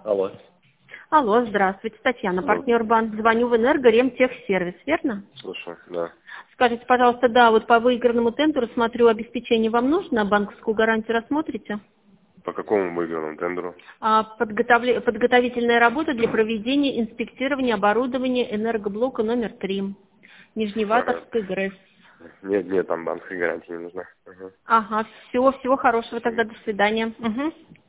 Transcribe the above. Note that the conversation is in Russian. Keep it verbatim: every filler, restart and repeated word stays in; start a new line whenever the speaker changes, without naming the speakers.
Алло.
Алло, здравствуйте, Татьяна,
Ну,
партнер банк. Звоню в Энерго Ремтехсервис, верно?
слушай, да.
Скажите, пожалуйста, да, вот по выигранному тендеру, смотрю, обеспечение вам нужно, банковскую гарантию рассмотрите?
По какому выигранному тендеру?
А, подготовле- подготовительная работа для проведения инспектирования оборудования энергоблока номер три.
Ага.
Нижневартовской ГРЭС.
Нет, нет, там банковской гарантии не нужна. Ага.
Ага, все, всего хорошего тогда,
Мгм.
до свидания. Мгм.